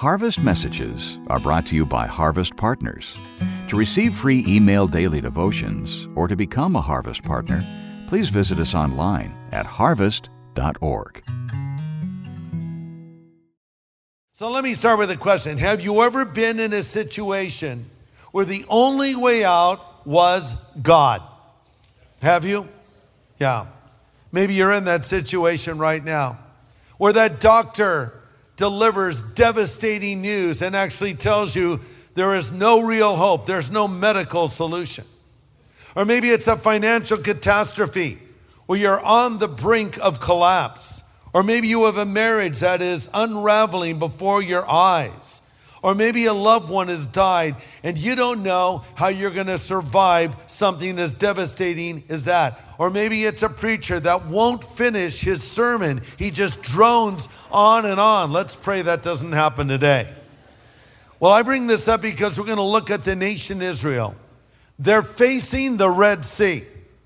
Harvest Messages are brought to you by Harvest Partners. To receive free email daily devotions or to become a Harvest Partner, please visit us online at harvest.org. So let me start with a question. Have you ever been in a situation where the only way out was God? Have you? Yeah. Maybe you're in that situation right now where that doctor delivers devastating news and actually tells you there is no real hope. There's no medical solution. Or maybe it's a financial catastrophe where you're on the brink of collapse. Or maybe you have a marriage that is unraveling before your eyes. Or maybe a loved one has died and you don't know how you're going to survive something as devastating as that. Or maybe it's a preacher that won't finish his sermon. He just drones on and on. Let's pray that doesn't happen today. Well, I bring this up because we're going to look at the nation Israel. They're facing the Red Sea.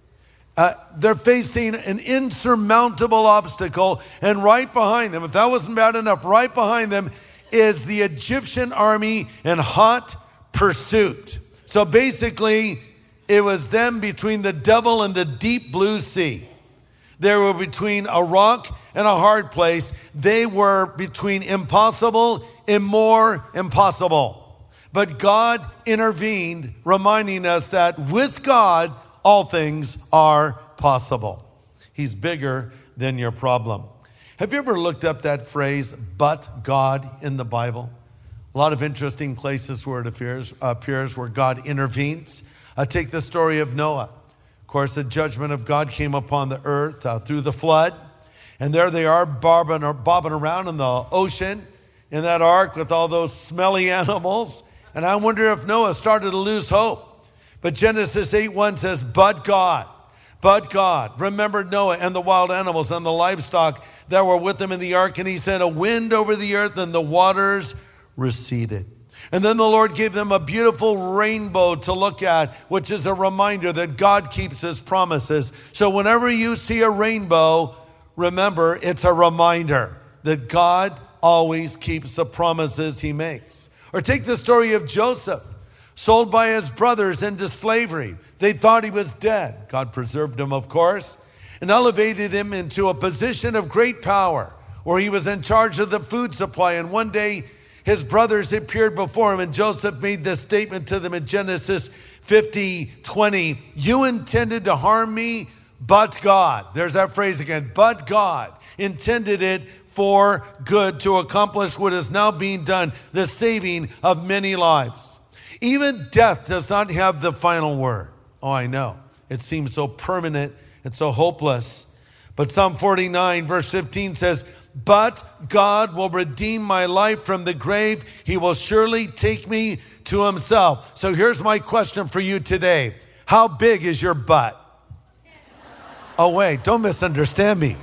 They're facing an insurmountable obstacle, and right behind them, if that wasn't bad enough, right behind them is the Egyptian army in hot pursuit. So basically, it was them between the devil and the deep blue sea. They were between a rock and a hard place. They were between impossible and more impossible. But God intervened, reminding us that with God, all things are possible. He's bigger than your problem. Have you ever looked up that phrase, but God, in the Bible? A lot of interesting places where it appears where God intervenes. Take the story of Noah. Of course, the judgment of God came upon the earth through the flood. And there they are bobbing around in the ocean in that ark with all those smelly animals. And I wonder if Noah started to lose hope. But Genesis 8:1 says, but God remembered Noah and the wild animals and the livestock that were with him in the ark. And he sent a wind over the earth and the waters receded. And then the Lord gave them a beautiful rainbow to look at, which is a reminder that God keeps his promises. So whenever you see a rainbow, remember it's a reminder that God always keeps the promises he makes. Or take the story of Joseph, sold by his brothers into slavery. They thought he was dead. God preserved him, of course, and elevated him into a position of great power where he was in charge of the food supply. And one day his brothers appeared before him, and Joseph made this statement to them in Genesis 50:20. You intended to harm me, but God, there's that phrase again, but God intended it for good to accomplish what is now being done, the saving of many lives. Even death does not have the final word. Oh, I know. It seems so permanent and so hopeless. But Psalm 49 verse 15 says, but God will redeem my life from the grave. He will surely take me to himself. So here's my question for you today. How big is your butt? Oh, wait, don't misunderstand me.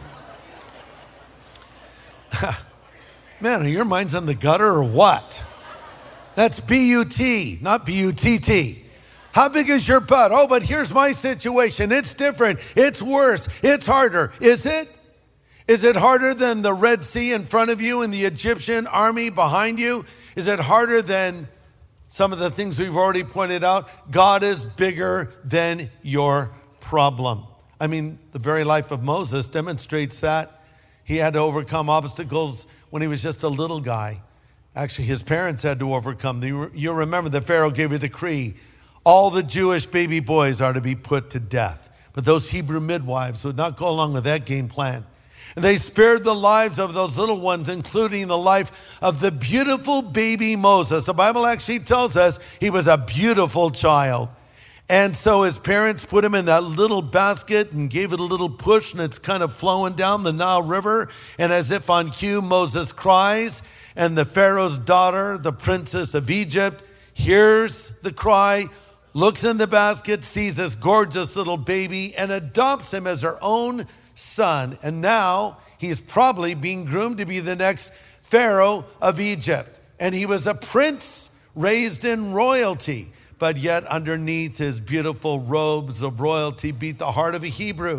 Man, are your minds in the gutter or what? That's B-U-T, not B-U-T-T. How big is your butt? Oh, but here's my situation. It's different. It's worse. It's harder. Is it? Is it harder than the Red Sea in front of you and the Egyptian army behind you? Is it harder than some of the things we've already pointed out? God is bigger than your problem. I mean, the very life of Moses demonstrates that. He had to overcome obstacles when he was just a little guy. Actually, his parents had to overcome. You remember the Pharaoh gave a decree. All the Jewish baby boys are to be put to death. But those Hebrew midwives would not go along with that game plan. And they spared the lives of those little ones, including the life of the beautiful baby Moses. The Bible actually tells us he was a beautiful child. And so his parents put him in that little basket and gave it a little push, and it's kind of flowing down the Nile River. And as if on cue, Moses cries, and the Pharaoh's daughter, the princess of Egypt, hears the cry, looks in the basket, sees this gorgeous little baby, and adopts him as her own son. And now he's probably being groomed to be the next Pharaoh of Egypt. And he was a prince raised in royalty, but yet underneath his beautiful robes of royalty beat the heart of a Hebrew.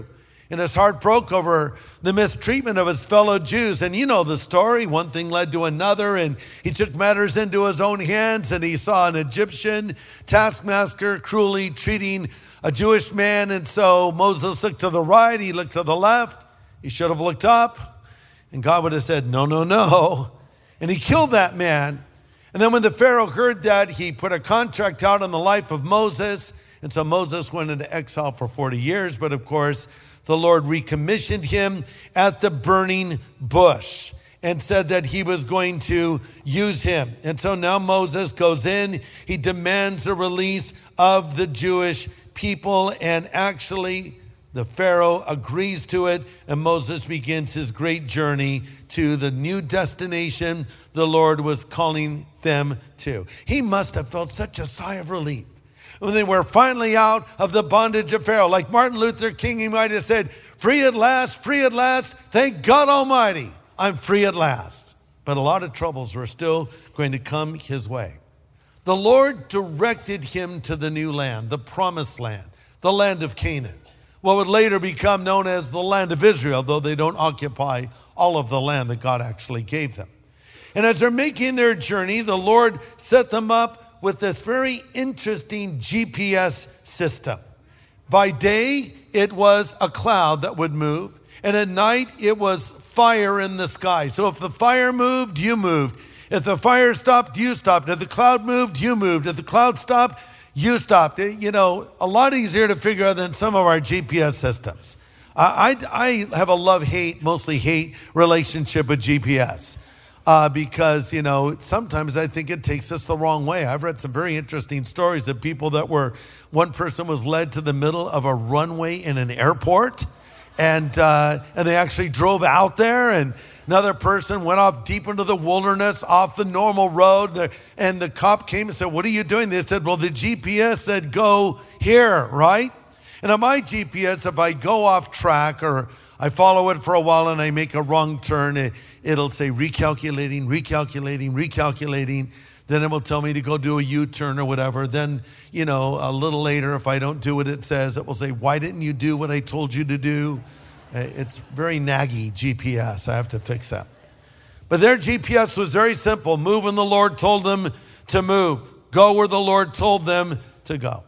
And his heart broke over the mistreatment of his fellow Jews. And you know the story. One thing led to another, and he took matters into his own hands, and he saw an Egyptian taskmaster cruelly treating a Jewish man. And so Moses looked to the right, he looked to the left. He should have looked up, and God would have said, no, no, no. And he killed that man. And then when the Pharaoh heard that, he put a contract out on the life of Moses. And so Moses went into exile for 40 years. But of course, the Lord recommissioned him at the burning bush and said that he was going to use him. And so now Moses goes in, he demands a release of the Jewish people, and actually the Pharaoh agrees to it, and Moses begins his great journey to the new destination the Lord was calling them to. He must have felt such a sigh of relief when they were finally out of the bondage of Pharaoh. Like Martin Luther King, he might have said, free at last, thank God Almighty, I'm free at last. But a lot of troubles were still going to come his way. The Lord directed him to the new land, the promised land, the land of Canaan, what would later become known as the land of Israel, though they don't occupy all of the land that God actually gave them. And as they're making their journey, the Lord set them up with this very interesting GPS system. By day, it was a cloud that would move, and at night, it was fire in the sky. So if the fire moved, you moved. If the fire stopped, you stopped. If the cloud moved, you moved. If the cloud stopped, you stopped. You know, a lot easier to figure out than some of our GPS systems. I have a love-hate, mostly hate relationship with GPS. Because, you know, sometimes I think it takes us the wrong way. I've read some very interesting stories of people that one person was led to the middle of a runway in an airport, and they actually drove out there, and another person went off deep into the wilderness, off the normal road, and the cop came and said, what are you doing? They said, well, the GPS said go here, right? And on my GPS, if I go off track or I follow it for a while and I make a wrong turn, it'll say recalculating. Then it will tell me to go do a U-turn or whatever. Then, you know, a little later, if I don't do what it says, it will say, why didn't you do what I told you to do? It's very naggy GPS. I have to fix that. But their GPS was very simple. Move when the Lord told them to move. Go where the Lord told them to go.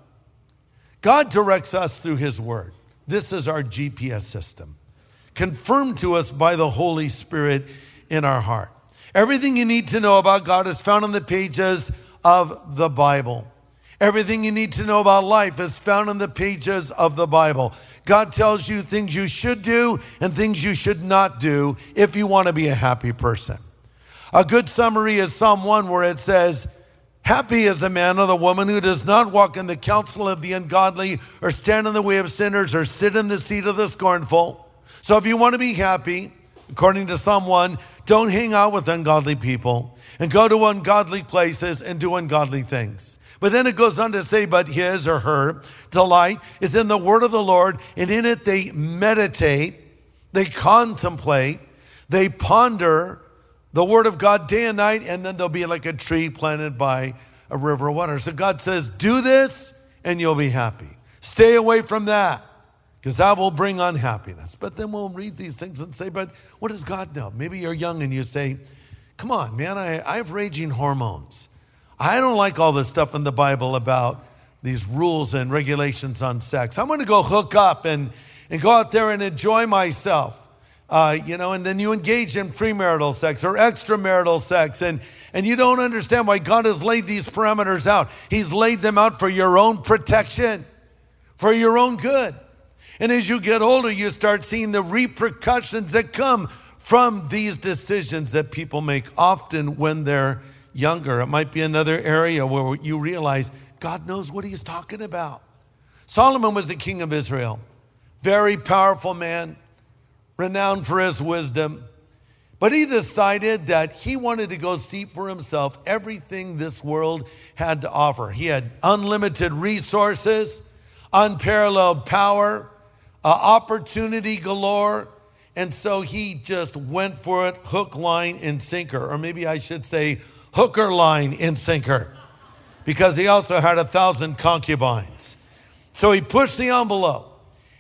God directs us through his word. This is our GPS system, confirmed to us by the Holy Spirit in our heart. Everything you need to know about God is found on the pages of the Bible. Everything you need to know about life is found on the pages of the Bible. God tells you things you should do and things you should not do if you want to be a happy person. A good summary is Psalm 1, where it says, happy is the man or the woman who does not walk in the counsel of the ungodly, or stand in the way of sinners, or sit in the seat of the scornful. So if you want to be happy, according to Psalm 1, don't hang out with ungodly people and go to ungodly places and do ungodly things. But then it goes on to say, but his or her delight is in the word of the Lord, and in it they meditate, they contemplate, they ponder the word of God day and night, and then they'll be like a tree planted by a river of water. So God says, do this and you'll be happy. Stay away from that, because that will bring unhappiness. But then we'll read these things and say, but what does God know? Maybe you're young and you say, come on, man, I have raging hormones. I don't like all this stuff in the Bible about these rules and regulations on sex. I'm going to go hook up and go out there and enjoy myself. And then you engage in premarital sex or extramarital sex, and you don't understand why God has laid these parameters out. He's laid them out for your own protection, for your own good. And as you get older, you start seeing the repercussions that come from these decisions that people make, often when they're younger. It might be another area where you realize God knows what he's talking about. Solomon was the king of Israel, very powerful man, renowned for his wisdom. But he decided that he wanted to go see for himself everything this world had to offer. He had unlimited resources, unparalleled power, opportunity galore. And so he just went for it, hook, line, and sinker. Or maybe I should say hooker, line, and sinker, because he also had 1,000 concubines. So he pushed the envelope.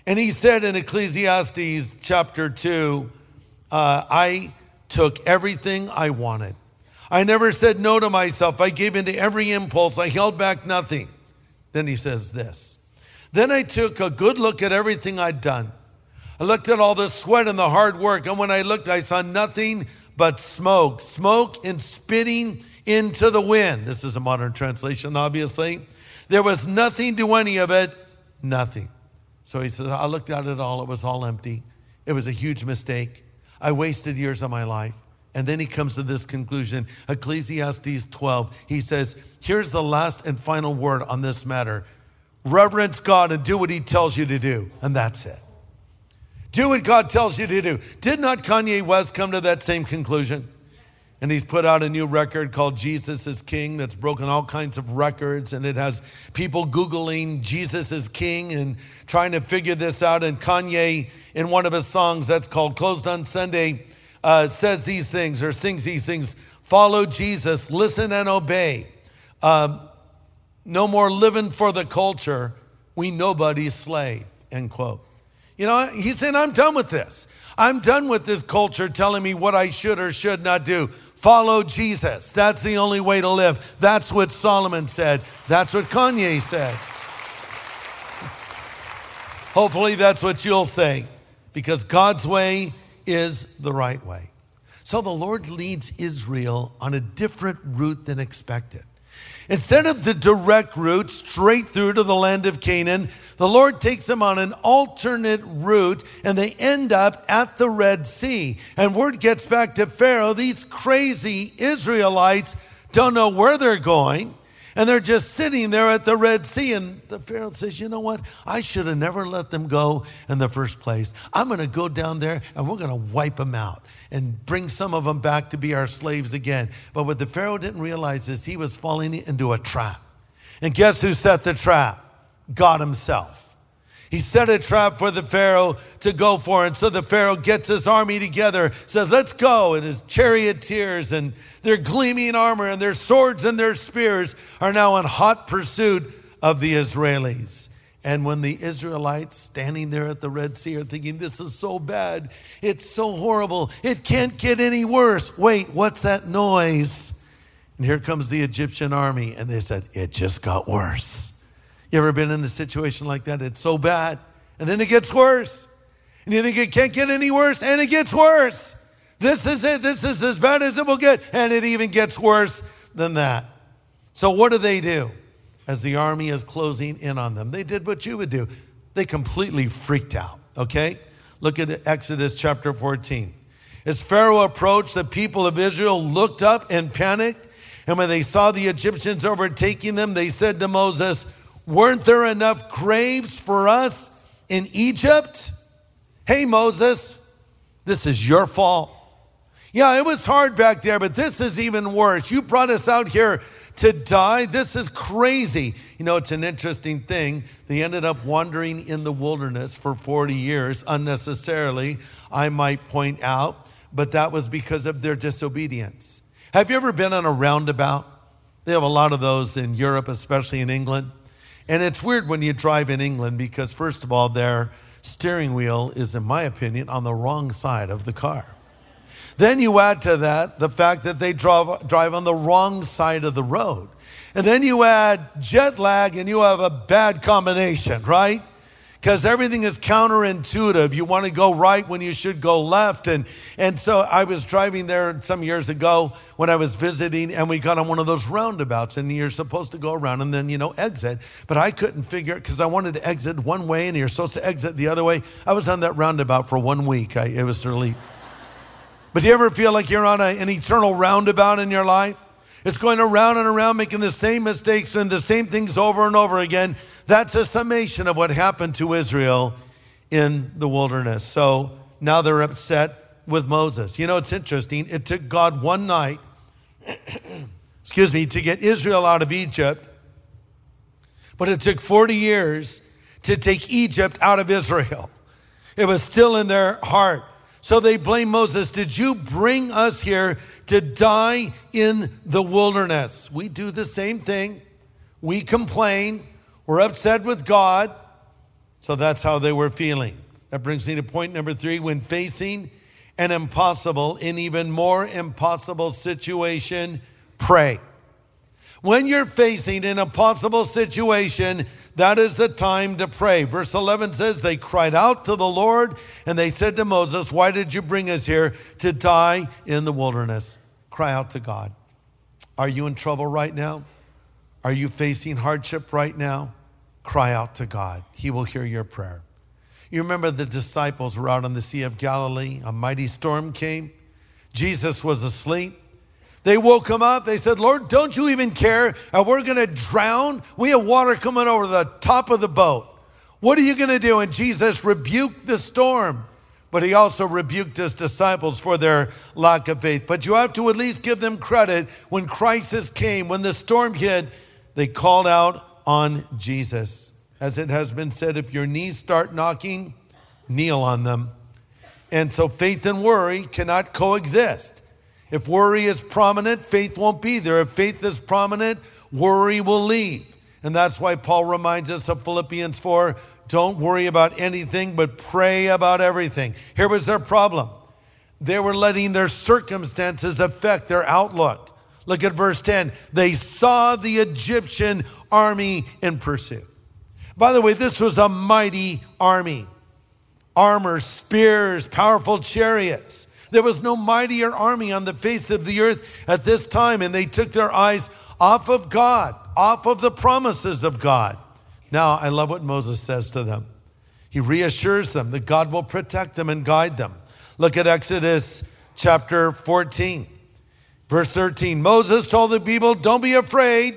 And he said in Ecclesiastes chapter 2, I took everything I wanted. I never said no to myself. I gave into every impulse. I held back nothing. Then he says this. Then I took a good look at everything I'd done. I looked at all the sweat and the hard work. And when I looked, I saw nothing but smoke. Smoke and spitting into the wind. This is a modern translation, obviously. There was nothing to any of it. Nothing. So he says, I looked at it all. It was all empty. It was a huge mistake. I wasted years of my life. And then he comes to this conclusion. Ecclesiastes 12. He says, here's the last and final word on this matter. Reverence God and do what he tells you to do. And that's it. Do what God tells you to do. Did not Kanye West come to that same conclusion? And he's put out a new record called Jesus is King that's broken all kinds of records. And it has people Googling Jesus is King and trying to figure this out. And Kanye, in one of his songs that's called Closed on Sunday, says these things or sings these things. Follow Jesus, listen and obey. No more living for the culture. We nobody's slave, end quote. You know, he said, I'm done with this. I'm done with this culture telling me what I should or should not do. Follow Jesus. That's the only way to live. That's what Solomon said. That's what Kanye said. Hopefully that's what you'll say, because God's way is the right way. So the Lord leads Israel on a different route than expected. Instead of the direct route straight through to the land of Canaan, the Lord takes them on an alternate route, and they end up at the Red Sea. And word gets back to Pharaoh, these crazy Israelites don't know where they're going, and they're just sitting there at the Red Sea. And the Pharaoh says, you know what? I should have never let them go in the first place. I'm going to go down there, and we're going to wipe them out and bring some of them back to be our slaves again. But what the Pharaoh didn't realize is he was falling into a trap. And guess who set the trap? God himself. He set a trap for the Pharaoh to go for. And so the Pharaoh gets his army together, says, let's go. And his charioteers and their gleaming armor and their swords and their spears are now in hot pursuit of the Israelis. And when the Israelites standing there at the Red Sea are thinking, this is so bad, it's so horrible, it can't get any worse. Wait, what's that noise? And here comes the Egyptian army. And they said, it just got worse. You ever been in a situation like that? It's so bad. And then it gets worse. And you think it can't get any worse, and it gets worse. This is it. This is as bad as it will get. And it even gets worse than that. So what do? As the army is closing in on them, they did what you would do. They completely freaked out, okay? Look at Exodus chapter 14. As Pharaoh approached, the people of Israel looked up and panicked. And when they saw the Egyptians overtaking them, they said to Moses, weren't there enough graves for us in Egypt? Hey, Moses, this is your fault. Yeah, it was hard back there, but this is even worse. You brought us out here to die. This is crazy. You know, it's an interesting thing. They ended up wandering in the wilderness for 40 years unnecessarily, I might point out, but that was because of their disobedience. Have you ever been on a roundabout? They have a lot of those in Europe, especially in England. And it's weird when you drive in England because, first of all, their steering wheel is, in my opinion, on the wrong side of the car. Then you add to that the fact that they drive on the wrong side of the road. And then you add jet lag and you have a bad combination, right? Because everything is counterintuitive. You want to go right when you should go left. And so I was driving there some years ago when I was visiting, and we got on one of those roundabouts, and you're supposed to go around and then, exit. But I couldn't figure it because I wanted to exit one way and you're supposed to exit the other way. I was on that roundabout for 1 week. It was really... But do you ever feel like you're on an eternal roundabout in your life? It's going around and around, making the same mistakes and the same things over and over again. That's a summation of what happened to Israel in the wilderness. So now they're upset with Moses. It's interesting. It took God one night, to get Israel out of Egypt. But it took 40 years to take Egypt out of Israel. It was still in their heart. So they blame Moses. Did you bring us here to die in the wilderness? We do the same thing. We complain. We're upset with God. So that's how they were feeling. That brings me to point number 3. When facing an impossible, an even more impossible situation, pray. When you're facing an impossible situation, that is the time to pray. Verse 11 says, they cried out to the Lord, and they said to Moses, why did you bring us here to die in the wilderness? Cry out to God. Are you in trouble right now? Are you facing hardship right now? Cry out to God. He will hear your prayer. You remember the disciples were out on the Sea of Galilee. A mighty storm came. Jesus was asleep. They woke him up. They said, Lord, don't you even care? We're going to drown. We have water coming over the top of the boat. What are you going to do? And Jesus rebuked the storm. But he also rebuked his disciples for their lack of faith. But you have to at least give them credit. When crisis came, when the storm hit, they called out on Jesus. As it has been said, if your knees start knocking, kneel on them. And so faith and worry cannot coexist. If worry is prominent, faith won't be there. If faith is prominent, worry will leave. And that's why Paul reminds us of Philippians 4, don't worry about anything, but pray about everything. Here was their problem. They were letting their circumstances affect their outlook. Look at verse 10. They saw the Egyptian army in pursuit. By the way, this was a mighty army. Armor, spears, powerful chariots. There was no mightier army on the face of the earth at this time, and they took their eyes off of God, off of the promises of God. Now, I love what Moses says to them. He reassures them that God will protect them and guide them. Look at Exodus chapter 14, verse 13. Moses told the people, don't be afraid.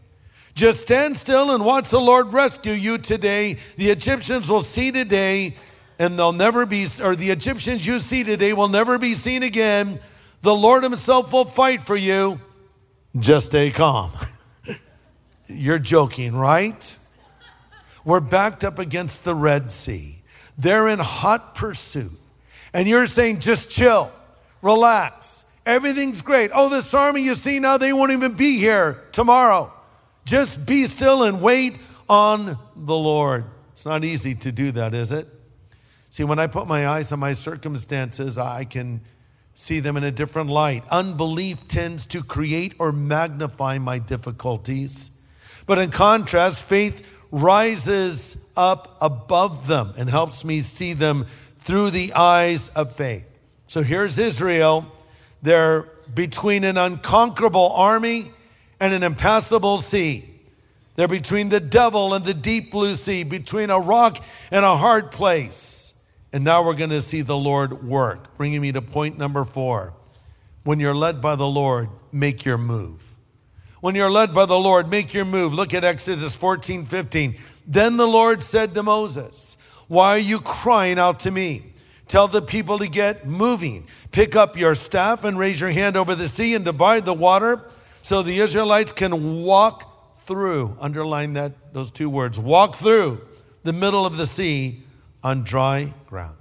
Just stand still and watch the Lord rescue you today. The Egyptians will see today, and they'll never be, or the Egyptians you see today will never be seen again. The Lord himself will fight for you. Just stay calm. You're joking, right? We're backed up against the Red Sea. They're in hot pursuit. And you're saying, just chill, relax. Everything's great. Oh, this army you see now, they won't even be here tomorrow. Just be still and wait on the Lord. It's not easy to do that, is it? See, when I put my eyes on my circumstances, I can see them in a different light. Unbelief tends to create or magnify my difficulties. But in contrast, faith rises up above them and helps me see them through the eyes of faith. So here's Israel. They're between an unconquerable army and an impassable sea. They're between the devil and the deep blue sea, between a rock and a hard place. And now we're going to see the Lord work, bringing me to point number 4. When you're led by the Lord, make your move. When you're led by the Lord, make your move. Look at Exodus 14:15. Then the Lord said to Moses, why are you crying out to me? Tell the people to get moving. Pick up your staff and raise your hand over the sea and divide the water so the Israelites can walk through. Underline those two words. Walk through the middle of the sea on dry ground.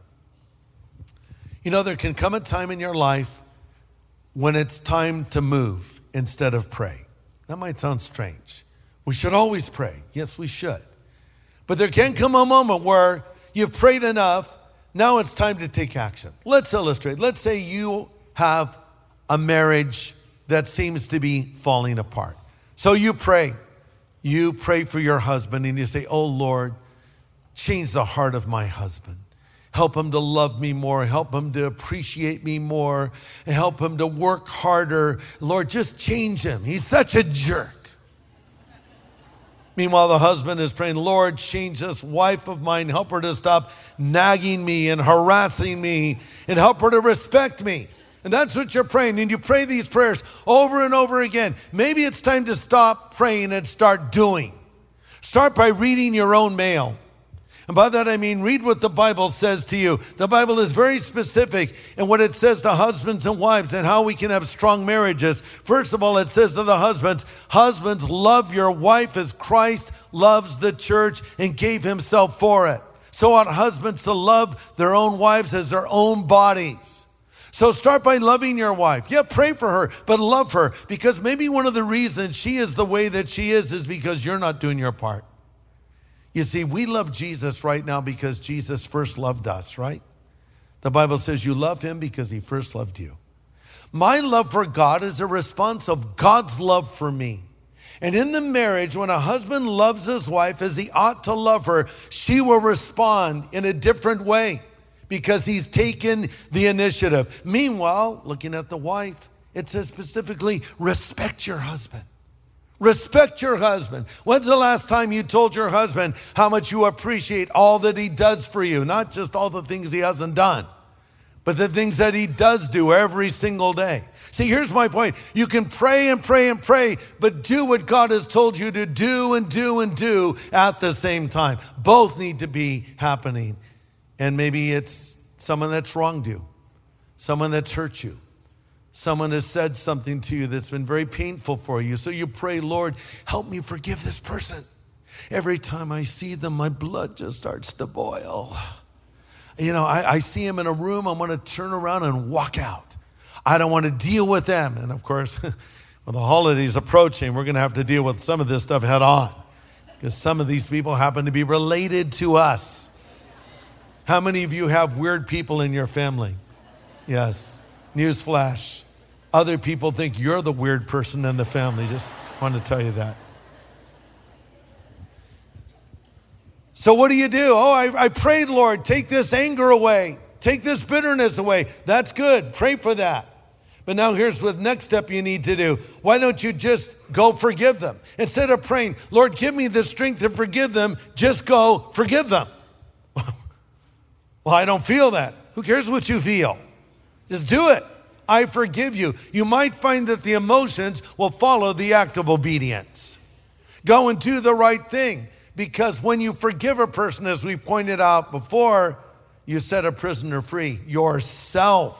You know, there can come a time in your life when it's time to move instead of pray. That might sound strange. We should always pray. Yes, we should. But there can come a moment where you've prayed enough. Now it's time to take action. Let's illustrate. Let's say you have a marriage that seems to be falling apart. So you pray. You pray for your husband and you say, oh Lord, change the heart of my husband. Help him to love me more. Help him to appreciate me more. And help him to work harder. Lord, just change him. He's such a jerk. Meanwhile, the husband is praying, Lord, change this wife of mine. Help her to stop nagging me and harassing me and help her to respect me. And that's what you're praying. And you pray these prayers over and over again. Maybe it's time to stop praying and start doing. Start by reading your own mail. And by that I mean read what the Bible says to you. The Bible is very specific in what it says to husbands and wives and how we can have strong marriages. First of all, it says to the husbands, husbands, love your wife as Christ loves the church and gave himself for it. So ought husbands to love their own wives as their own bodies. So start by loving your wife. Yeah, pray for her, but love her, because maybe one of the reasons she is the way that she is because you're not doing your part. You see, we love Jesus right now because Jesus first loved us, right? The Bible says you love him because he first loved you. My love for God is a response of God's love for me. And in the marriage, when a husband loves his wife as he ought to love her, she will respond in a different way because he's taken the initiative. Meanwhile, looking at the wife, it says specifically, respect your husband. Respect your husband. When's the last time you told your husband how much you appreciate all that he does for you? Not just all the things he hasn't done, but the things that he does do every single day. See, here's my point. You can pray and pray and pray, but do what God has told you to do and do and do at the same time. Both need to be happening. And maybe it's someone that's wronged you, someone that's hurt you, someone has said something to you that's been very painful for you. So you pray, Lord, help me forgive this person. Every time I see them, my blood just starts to boil. You know, I see them in a room, I want to turn around and walk out. I don't want to deal with them. And of course, with the holidays approaching, we're going to have to deal with some of this stuff head on because some of these people happen to be related to us. How many of you have weird people in your family? Yes. Newsflash. Other people think you're the weird person in the family. Just want to tell you that. So what do you do? Oh, I prayed, Lord, take this anger away. Take this bitterness away. That's good. Pray for that. But now here's the next step you need to do. Why don't you just go forgive them? Instead of praying, Lord, give me the strength to forgive them, just go forgive them. Well, I don't feel that. Who cares what you feel? Just do it. I forgive you. You might find that the emotions will follow the act of obedience. Go and do the right thing. Because when you forgive a person, as we pointed out before, you set a prisoner free, yourself.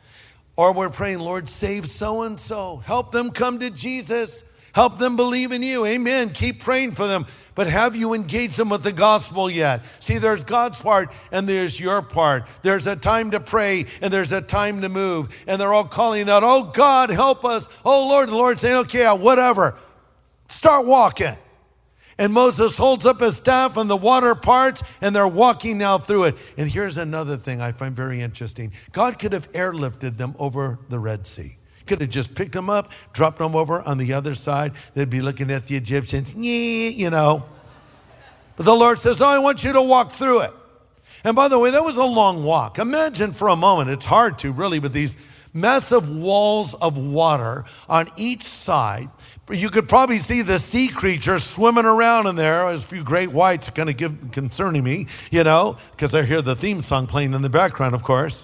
Or we're praying, Lord, save so-and-so. Help them come to Jesus. Help them believe in you. Amen. Keep praying for them. But have you engaged them with the gospel yet? See, there's God's part and there's your part. There's a time to pray and there's a time to move. And they're all calling out, oh, God, help us. Oh, Lord. The Lord's saying, okay, whatever. Start walking. And Moses holds up his staff and the water parts and they're walking now through it. And here's another thing I find very interesting. God could have airlifted them over the Red Sea. Could have just picked them up, dropped them over on the other side. They'd be looking at the Egyptians, you know. But the Lord says, oh, I want you to walk through it. And by the way, that was a long walk. Imagine for a moment, it's hard to really, with these massive walls of water on each side. You could probably see the sea creatures swimming around in there. There's a few great whites kind of concerning me, you know, because I hear the theme song playing in the background, of course.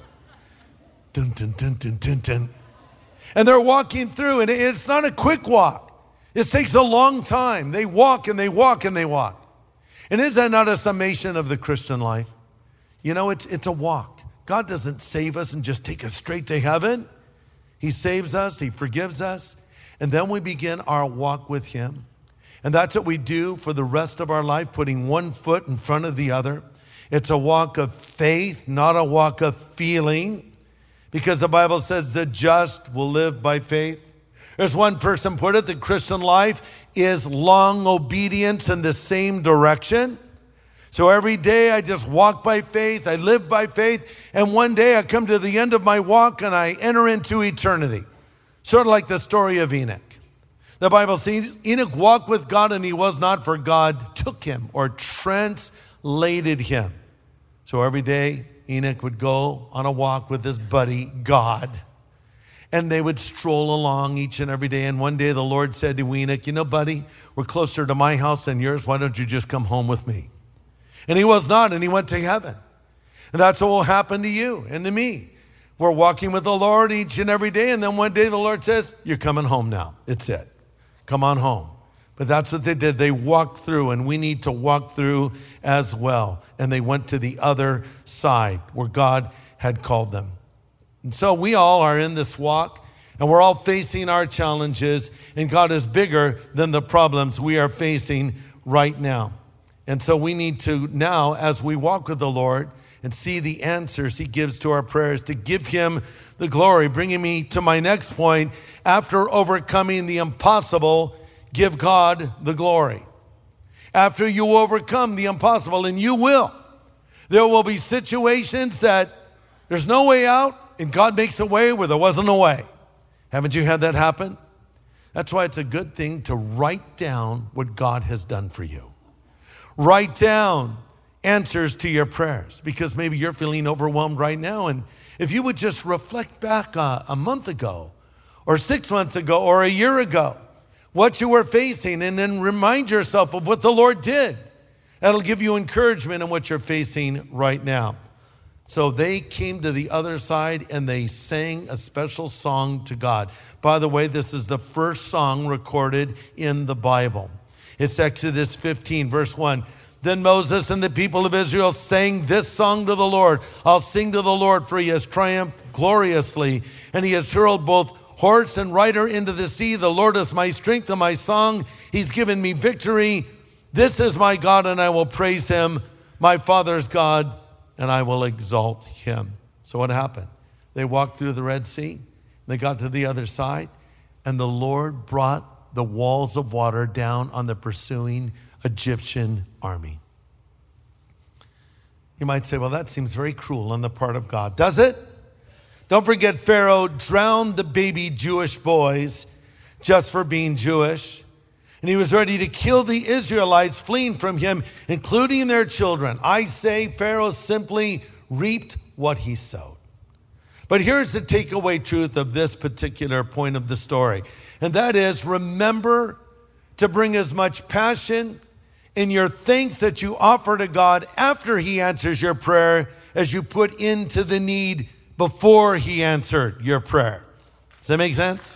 Dun, dun, dun, dun, dun, dun. And they're walking through, and it's not a quick walk. It takes a long time. They walk and they walk and they walk. And is that not a summation of the Christian life? You know, it's a walk. God doesn't save us and just take us straight to heaven. He saves us, he forgives us. And then we begin our walk with him. And that's what we do for the rest of our life, putting one foot in front of the other. It's a walk of faith, not a walk of feeling, because the Bible says the just will live by faith. There's one person put it, the Christian life is long obedience in the same direction. So every day I just walk by faith, I live by faith, and one day I come to the end of my walk and I enter into eternity. Sort of like the story of Enoch. The Bible says Enoch walked with God and he was not, for God took him or translated him. So every day Enoch would go on a walk with his buddy, God. And they would stroll along each and every day. And one day the Lord said to Enoch, you know, buddy, we're closer to my house than yours. Why don't you just come home with me? And he was not, and he went to heaven. And that's what will happen to you and to me. We're walking with the Lord each and every day, and then one day the Lord says, you're coming home now. It's it. Come on home. But that's what they did. They walked through, and we need to walk through as well. And they went to the other side where God had called them. And so we all are in this walk, and we're all facing our challenges, and God is bigger than the problems we are facing right now. And so we need to now, as we walk with the Lord and see the answers he gives to our prayers, to give him the glory. Bringing me to my next point, after overcoming the impossible, give God the glory. after you overcome the impossible, and you will. There will be situations that there's no way out, and God makes a way where there wasn't a way. Haven't you had that happen? That's why it's a good thing to write down what God has done for you. Write down answers to your prayers, because maybe you're feeling overwhelmed right now. And if you would just reflect back a month ago or 6 months ago or a year ago, what you were facing, and then remind yourself of what the Lord did. That'll give you encouragement in what you're facing right now. So they came to the other side and they sang a special song to God. By the way, this is the first song recorded in the Bible. It's Exodus 15, verse 1. Then Moses and the people of Israel sang this song to the Lord. I'll sing to the Lord, for he has triumphed gloriously, and he has hurled both horse and rider into the sea. The Lord is my strength and my song. He's given me victory. This is my God, and I will praise him, my father's God, and I will exalt him. So what happened? They walked through the Red Sea. They got to the other side, and the Lord brought the walls of water down on the pursuing Egyptian army. You might say, well, that seems very cruel on the part of God. Does it? Don't forget, Pharaoh drowned the baby Jewish boys just for being Jewish. And he was ready to kill the Israelites fleeing from him, including their children. I say Pharaoh simply reaped what he sowed. But here's the takeaway truth of this particular point of the story. And that is, remember to bring as much passion in your thanks that you offer to God after he answers your prayer as you put into the need before he answered your prayer. Does that make sense?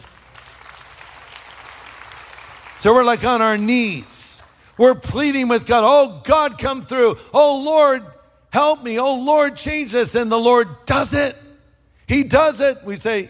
So we're like on our knees. We're pleading with God. Oh, God, come through. Oh, Lord, help me. Oh, Lord, change this. And the Lord does it. He does it. We say,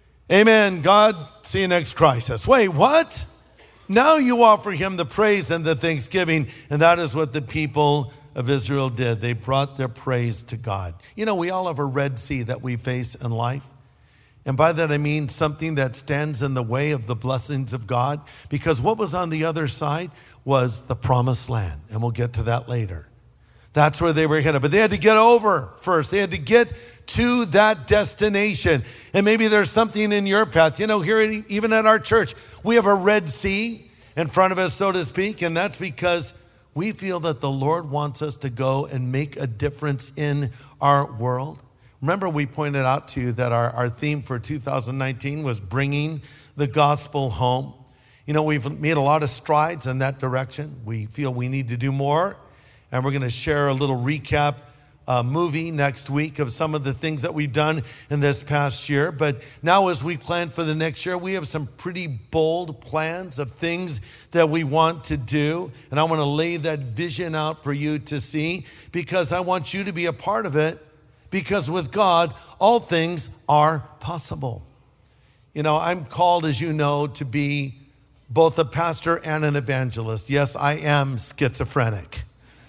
amen, God, see you next crisis. Wait, what? Now you offer him the praise and the thanksgiving. And that is what the people of Israel did. They brought their praise to God. You know, we all have a Red Sea that we face in life. And by that I mean something that stands in the way of the blessings of God. Because what was on the other side was the promised land. And we'll get to that later. That's where they were headed. But they had to get over first. They had to get to that destination. And maybe there's something in your path. You know, here even at our church, we have a Red Sea in front of us, so to speak. And that's because we feel that the Lord wants us to go and make a difference in our world. Remember, we pointed out to you that our theme for 2019 was bringing the gospel home. You know, we've made a lot of strides in that direction. We feel we need to do more. And we're going to share a little recap movie next week of some of the things that we've done in this past year. But now as we plan for the next year, we have some pretty bold plans of things that we want to do. And I want to lay that vision out for you to see, because I want you to be a part of it. Because with God, all things are possible. You know, I'm called, as you know, to be both a pastor and an evangelist. Yes, I am schizophrenic.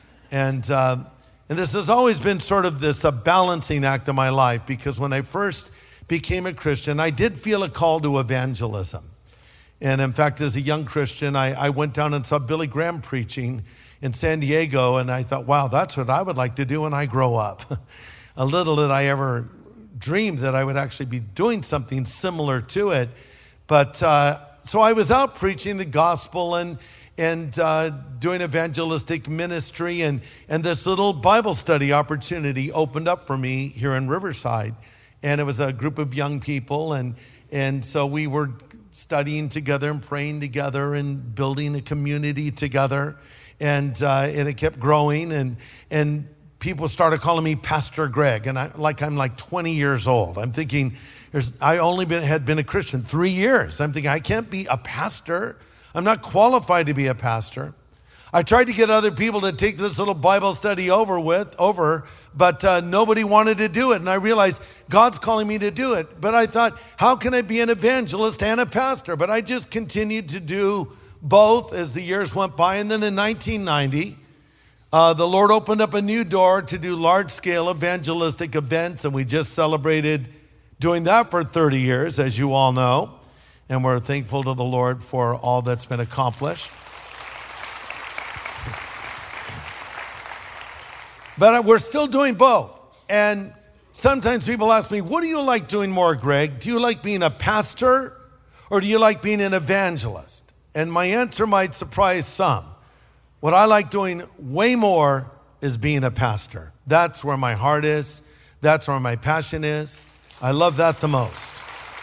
And this has always been sort of this a balancing act of my life, because when I first became a Christian, I did feel a call to evangelism. And in fact, as a young Christian, I went down and saw Billy Graham preaching in San Diego, and I thought, wow, that's what I would like to do when I grow up. A little did I ever dream that I would actually be doing something similar to it. But so I was out preaching the gospel and doing evangelistic ministry, and this little Bible study opportunity opened up for me here in Riverside. And it was a group of young people, and so we were studying together and praying together and building a community together. And it kept growing, and people started calling me Pastor Greg, and I'm like 20 years old. I'm thinking, I only had been a Christian 3 years. I'm thinking, I can't be a pastor. I'm not qualified to be a pastor. I tried to get other people to take this little Bible study over, but nobody wanted to do it. And I realized God's calling me to do it. But I thought, how can I be an evangelist and a pastor? But I just continued to do both as the years went by. And then in 1990, the Lord opened up a new door to do large-scale evangelistic events, and we just celebrated doing that for 30 years, as you all know, and we're thankful to the Lord for all that's been accomplished. But we're still doing both. And sometimes people ask me, what do you like doing more, Greg? Do you like being a pastor or do you like being an evangelist? And my answer might surprise some. What I like doing way more is being a pastor. That's where my heart is. That's where my passion is. I love that the most.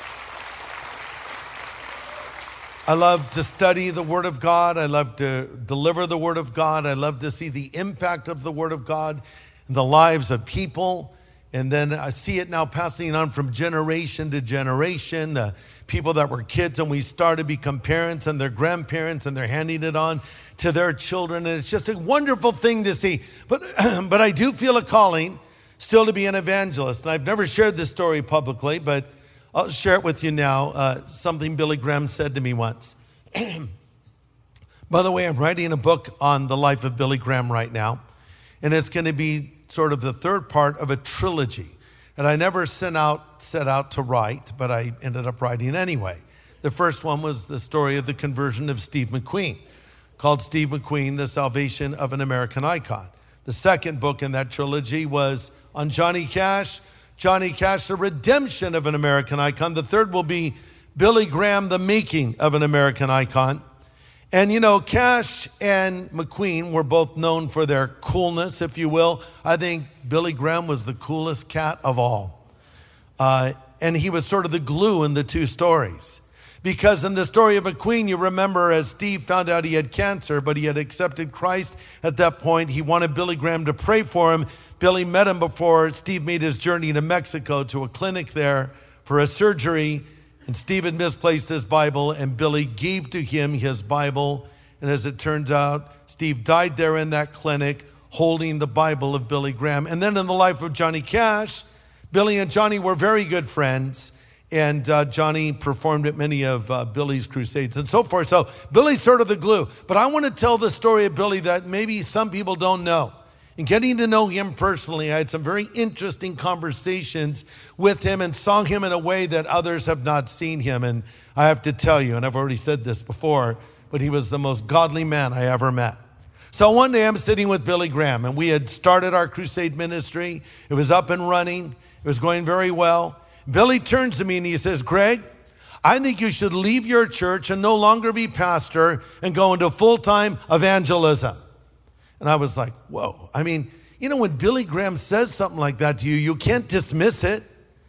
I love to study the Word of God. I love to deliver the Word of God. I love to see the impact of the Word of God in the lives of people. And then I see it now passing on from generation to generation. The people that were kids and we started become parents and their grandparents and they're handing it on to their children. And it's just a wonderful thing to see. But I do feel a calling still to be an evangelist. And I've never shared this story publicly, but I'll share it with you now. Something Billy Graham said to me once. By the way, I'm writing a book on the life of Billy Graham right now. And it's going to be sort of the third part of a trilogy. And I never set out to write, but I ended up writing anyway. The first one was the story of the conversion of Steve McQueen, called Steve McQueen, The Salvation of an American Icon. The second book in that trilogy was on Johnny Cash, The Redemption of an American Icon. The third will be Billy Graham, The Making of an American Icon. And you know, Cash and McQueen were both known for their coolness, if you will. I think Billy Graham was the coolest cat of all. And he was sort of the glue in the two stories. Because in the story of McQueen, you remember as Steve found out he had cancer, but he had accepted Christ at that point. He wanted Billy Graham to pray for him. Billy met him before Steve made his journey to Mexico to a clinic there for a surgery. And Steve had misplaced his Bible, and Billy gave to him his Bible. And as it turns out, Steve died there in that clinic holding the Bible of Billy Graham. And then in the life of Johnny Cash, Billy and Johnny were very good friends. And Johnny performed at many of Billy's crusades and so forth. So Billy's sort of the glue. But I want to tell the story of Billy that maybe some people don't know. And getting to know him personally, I had some very interesting conversations with him and saw him in a way that others have not seen him. And I have to tell you, and I've already said this before, but he was the most godly man I ever met. So one day I'm sitting with Billy Graham, and we had started our crusade ministry. It was up and running. It was going very well. Billy turns to me and he says, Greg, I think you should leave your church and no longer be pastor and go into full-time evangelism. And I was like, whoa. I mean, you know, when Billy Graham says something like that to you, you can't dismiss it.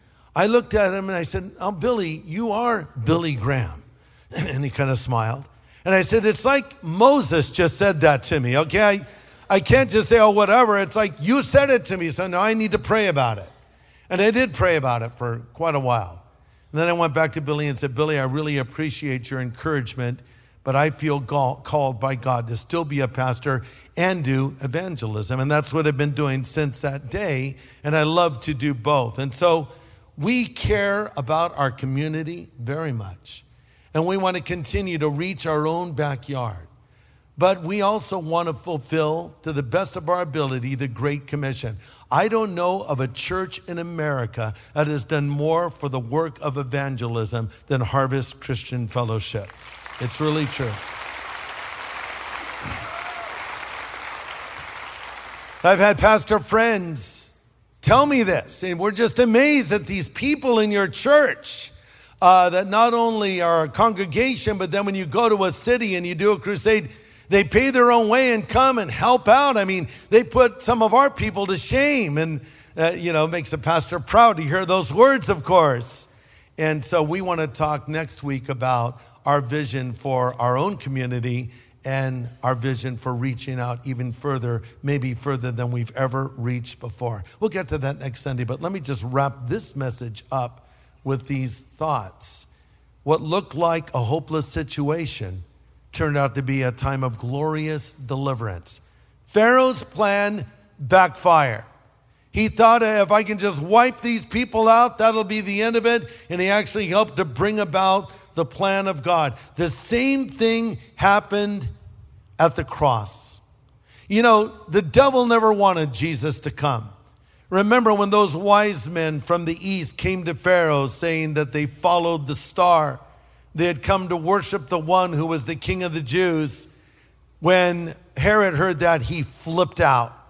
I looked at him and I said, oh, Billy, you are Billy Graham. And he kind of smiled. And I said, it's like Moses just said that to me, okay? I can't just say, oh, whatever. It's like you said it to me, so now I need to pray about it. And I did pray about it for quite a while. And then I went back to Billy and said, Billy, I really appreciate your encouragement, but I feel called by God to still be a pastor and do evangelism. And that's what I've been doing since that day. And I love to do both. And so we care about our community very much. And we want to continue to reach our own backyard. But we also want to fulfill, to the best of our ability, the Great Commission. I don't know of a church in America that has done more for the work of evangelism than Harvest Christian Fellowship. It's really true. I've had pastor friends tell me this, and we're just amazed at these people in your church that not only are a congregation, but then when you go to a city and you do a crusade, they pay their own way and come and help out. I mean, they put some of our people to shame, and makes a pastor proud to hear those words, of course. And so we want to talk next week about our vision for our own community and our vision for reaching out even further, maybe further than we've ever reached before. We'll get to that next Sunday, but let me just wrap this message up with these thoughts. What looked like a hopeless situation turned out to be a time of glorious deliverance. Pharaoh's plan backfired. He thought, if I can just wipe these people out, that'll be the end of it. And he actually helped to bring about the plan of God. The same thing happened at the cross. You know, the devil never wanted Jesus to come. Remember when those wise men from the east came to Pharaoh saying that they followed the star. They had come to worship the one who was the king of the Jews. When Herod heard that, he flipped out.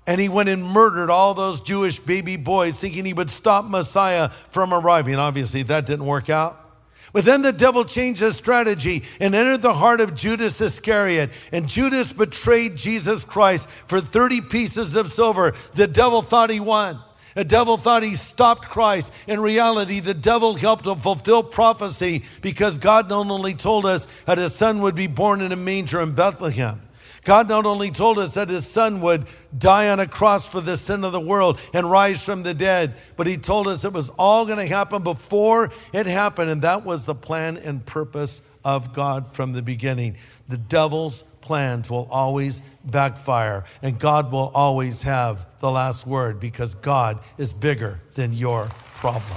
And he went and murdered all those Jewish baby boys thinking he would stop Messiah from arriving. Obviously, that didn't work out. But then the devil changed his strategy and entered the heart of Judas Iscariot. And Judas betrayed Jesus Christ for 30 pieces of silver. The devil thought he won. The devil thought he stopped Christ. In reality, the devil helped to fulfill prophecy because God not only told us that his son would be born in a manger in Bethlehem. God not only told us that his son would die on a cross for the sin of the world and rise from the dead, but he told us it was all going to happen before it happened. And that was the plan and purpose of God from the beginning. The devil's plans will always backfire, and God will always have the last word because God is bigger than your problem.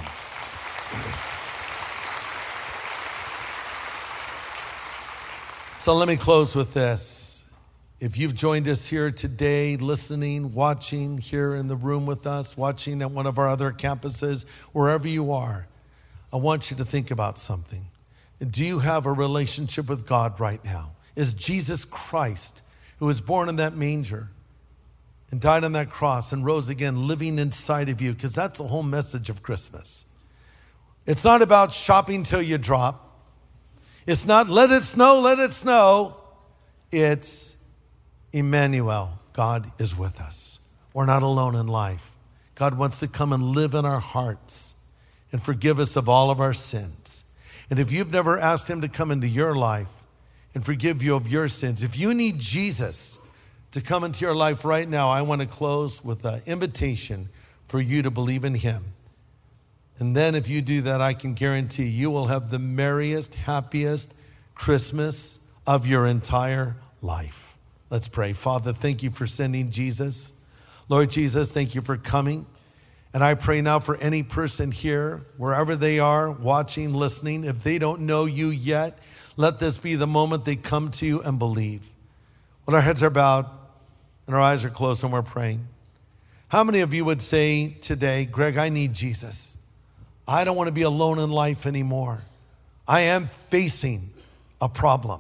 So let me close with this. If you've joined us here today, listening, watching here in the room with us, watching at one of our other campuses, wherever you are, I want you to think about something. Do you have a relationship with God right now? Is Jesus Christ, who was born in that manger and died on that cross and rose again, living inside of you? Because that's the whole message of Christmas. It's not about shopping till you drop. It's not let it snow, let it snow. It's Emmanuel, God is with us. We're not alone in life. God wants to come and live in our hearts and forgive us of all of our sins. And if you've never asked him to come into your life and forgive you of your sins, if you need Jesus to come into your life right now, I want to close with an invitation for you to believe in him. And then if you do that, I can guarantee you will have the merriest, happiest Christmas of your entire life. Let's pray. Father, thank you for sending Jesus. Lord Jesus, thank you for coming. And I pray now for any person here, wherever they are, watching, listening, if they don't know you yet, let this be the moment they come to you and believe. When our heads are bowed and our eyes are closed and we're praying, how many of you would say today, Greg, I need Jesus. I don't want to be alone in life anymore. I am facing a problem.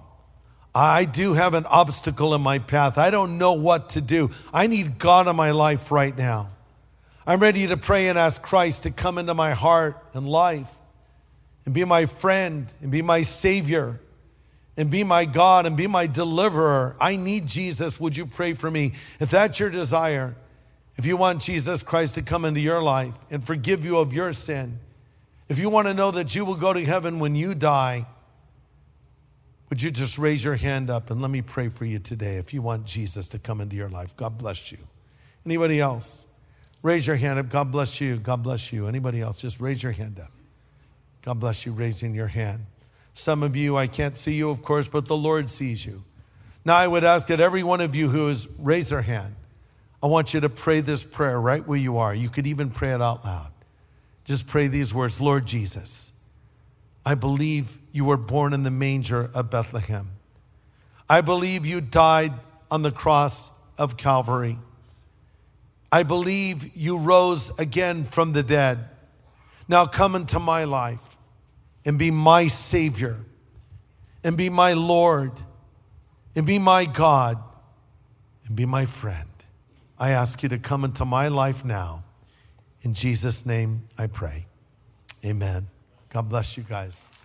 I do have an obstacle in my path. I don't know what to do. I need God in my life right now. I'm ready to pray and ask Christ to come into my heart and life and be my friend and be my Savior and be my God and be my deliverer. I need Jesus. Would you pray for me? If that's your desire, if you want Jesus Christ to come into your life and forgive you of your sin, if you want to know that you will go to heaven when you die, would you just raise your hand up and let me pray for you today if you want Jesus to come into your life. God bless you. Anybody else? Raise your hand up. God bless you. God bless you. Anybody else? Just raise your hand up. God bless you, raising your hand. Some of you, I can't see you, of course, but the Lord sees you. Now I would ask that every one of you who has raised their hand, I want you to pray this prayer right where you are. You could even pray it out loud. Just pray these words. Lord Jesus, I believe you were born in the manger of Bethlehem. I believe you died on the cross of Calvary. I believe you rose again from the dead. Now come into my life and be my Savior and be my Lord and be my God and be my friend. I ask you to come into my life now. In Jesus' name I pray. Amen. God bless you guys.